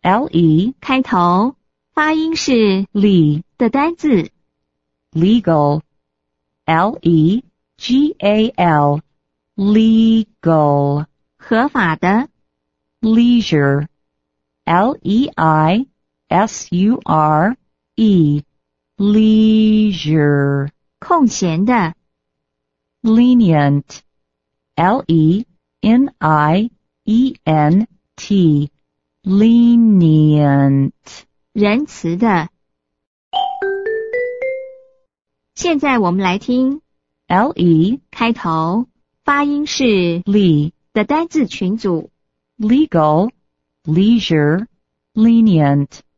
le 开头，发音是 li 的单字， legal legal legal 合法的， leisure leisure leisure 空闲的， lenient lenient lenient 仁慈的。现在我们来听 le 开头，发音是 li 的单字群组。 legal leisure lenient